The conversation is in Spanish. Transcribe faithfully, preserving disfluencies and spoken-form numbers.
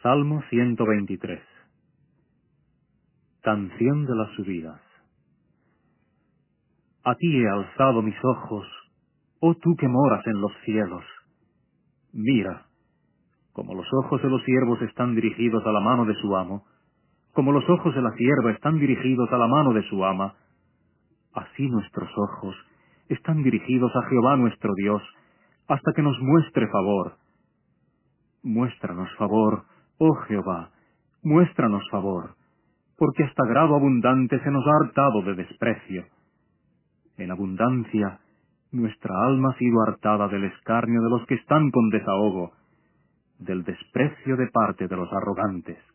Salmo ciento veintitrés. Canción de las subidas. A ti he alzado mis ojos, oh tú que moras en los cielos. Mira, como los ojos de los siervos están dirigidos a la mano de su amo, como los ojos de la sierva están dirigidos a la mano de su ama, así nuestros ojos están dirigidos a Jehová nuestro Dios, hasta que nos muestre favor. Muéstranos favor, oh Jehová, muéstranos favor, porque hasta grado abundante se nos ha hartado de desprecio. En abundancia, nuestra alma ha sido hartada del escarnio de los que están con desahogo, del desprecio de parte de los arrogantes.